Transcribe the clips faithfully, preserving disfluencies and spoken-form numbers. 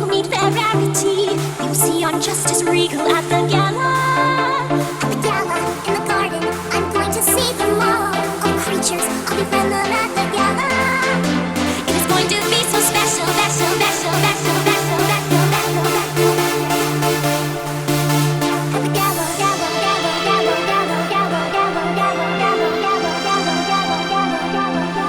no need for rarity. You'll see on Justice Regal at the gala. At the gala, in the garden, I'm going to see them all. All creatures, I'll befriend them at the gala. It is going to be so special, special, special, special, special, special, special, special. At the gala, gala, gala, gala, gala, gala, gala, gala, gala, gala, gala, gala, gala, gala, gala, gala.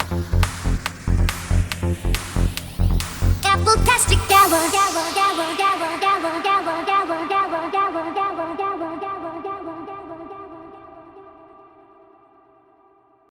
Apple-tastic gala, gala, gala, gala.